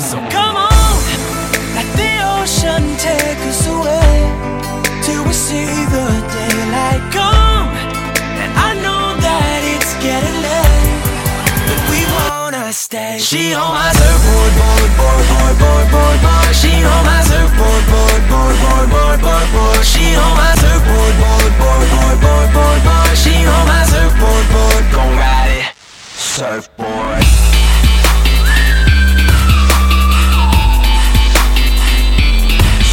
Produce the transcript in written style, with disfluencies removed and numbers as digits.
So come on, let the ocean take us away till we see the daylight come. And I know that it's getting late, but we wanna stay. She on my surfboard, board, board, board, board, board, board. She on my surfboard, board, board, board, board, board, board. She on my surfboard, board, board, board, board, board, board. She on my surfboard, board, gon' ride it. Surfboard.